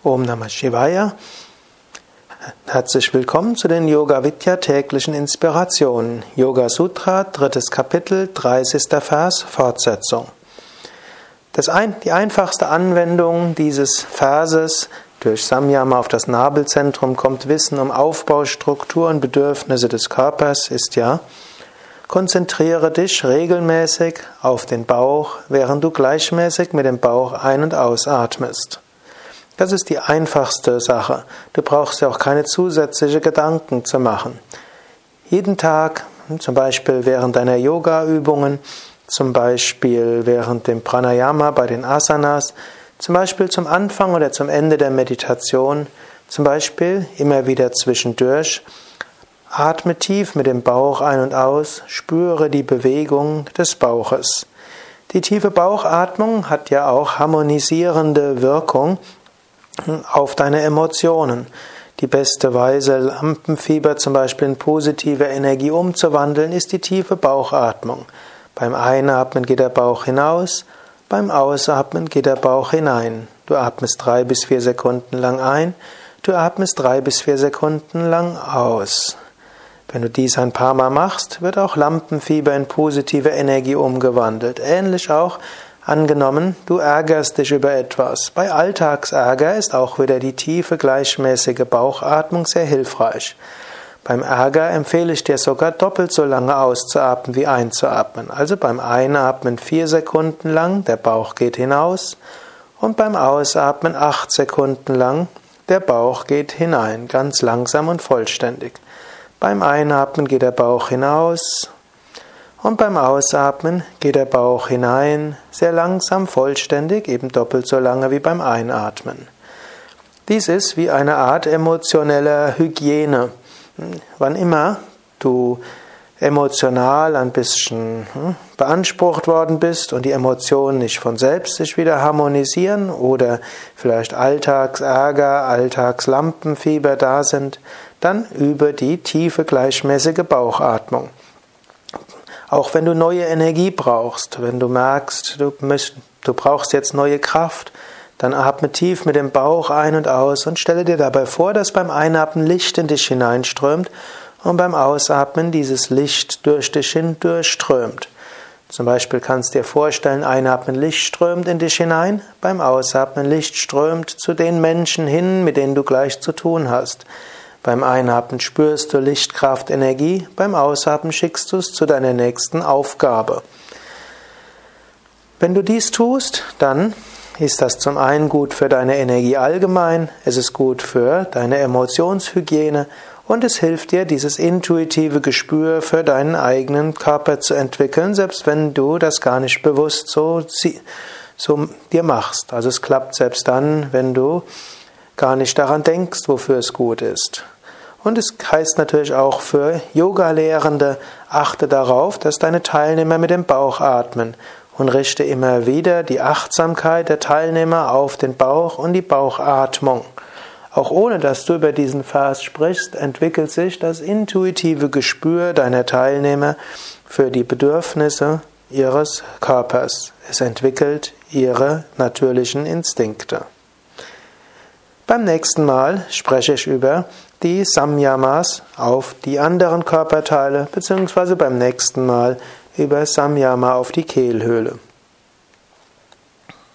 Om Namah Shivaya. Herzlich willkommen zu den Yoga Vidya täglichen Inspirationen. Yoga Sutra, 3. Kapitel, 30. Vers, Fortsetzung. Die einfachste Anwendung dieses Verses: durch Samyama auf das Nabelzentrum kommt Wissen um Aufbau, Struktur und Bedürfnisse des Körpers, ist ja: konzentriere dich regelmäßig auf den Bauch, während du gleichmäßig mit dem Bauch ein- und ausatmest. Das ist die einfachste Sache. Du brauchst ja auch keine zusätzlichen Gedanken zu machen. Jeden Tag, zum Beispiel während deiner Yoga-Übungen, zum Beispiel während dem Pranayama bei den Asanas, zum Beispiel zum Anfang oder zum Ende der Meditation, zum Beispiel immer wieder zwischendurch, atme tief mit dem Bauch ein und aus, spüre die Bewegung des Bauches. Die tiefe Bauchatmung hat ja auch harmonisierende Wirkung auf deine Emotionen. Die beste Weise, Lampenfieber zum Beispiel in positive Energie umzuwandeln, ist die tiefe Bauchatmung. Beim Einatmen geht der Bauch hinaus, beim Ausatmen geht der Bauch hinein. Du atmest 3 bis 4 Sekunden lang ein, du atmest 3 bis 4 Sekunden lang aus. Wenn du dies ein paar Mal machst, wird auch Lampenfieber in positive Energie umgewandelt. Ähnlich auch: angenommen, du ärgerst dich über etwas. Bei Alltagsärger ist auch wieder die tiefe, gleichmäßige Bauchatmung sehr hilfreich. Beim Ärger empfehle ich dir sogar, doppelt so lange auszuatmen wie einzuatmen. Also beim Einatmen 4 Sekunden lang, der Bauch geht hinaus, und beim Ausatmen 8 Sekunden lang, der Bauch geht hinein, ganz langsam und vollständig. Beim Einatmen geht der Bauch hinaus, und beim Ausatmen geht der Bauch hinein, sehr langsam, vollständig, eben doppelt so lange wie beim Einatmen. Dies ist wie eine Art emotioneller Hygiene. Wann immer du emotional ein bisschen beansprucht worden bist und die Emotionen nicht von selbst sich wieder harmonisieren oder vielleicht Alltagsärger, Alltagslampenfieber da sind, dann übe die tiefe, gleichmäßige Bauchatmung. Auch wenn du neue Energie brauchst, wenn du merkst, du brauchst jetzt neue Kraft, dann atme tief mit dem Bauch ein und aus und stelle dir dabei vor, dass beim Einatmen Licht in dich hineinströmt und beim Ausatmen dieses Licht durch dich hindurchströmt. Zum Beispiel kannst du dir vorstellen, Einatmen, Licht strömt in dich hinein, beim Ausatmen Licht strömt zu den Menschen hin, mit denen du gleich zu tun hast. Beim Einatmen spürst du Lichtkraft, Energie, beim Ausatmen schickst du es zu deiner nächsten Aufgabe. Wenn du dies tust, dann ist das zum einen gut für deine Energie allgemein, es ist gut für deine Emotionshygiene und es hilft dir, dieses intuitive Gespür für deinen eigenen Körper zu entwickeln, selbst wenn du das gar nicht bewusst so dir machst. Also es klappt selbst dann, wenn du gar nicht daran denkst, wofür es gut ist. Und es heißt natürlich auch für Yoga-Lehrende: achte darauf, dass deine Teilnehmer mit dem Bauch atmen und richte immer wieder die Achtsamkeit der Teilnehmer auf den Bauch und die Bauchatmung. Auch ohne dass du über diesen Vers sprichst, entwickelt sich das intuitive Gespür deiner Teilnehmer für die Bedürfnisse ihres Körpers. Es entwickelt ihre natürlichen Instinkte. Beim nächsten Mal spreche ich über die Samyamas auf die anderen Körperteile, beziehungsweise beim nächsten Mal über Samyama auf die Kehlhöhle.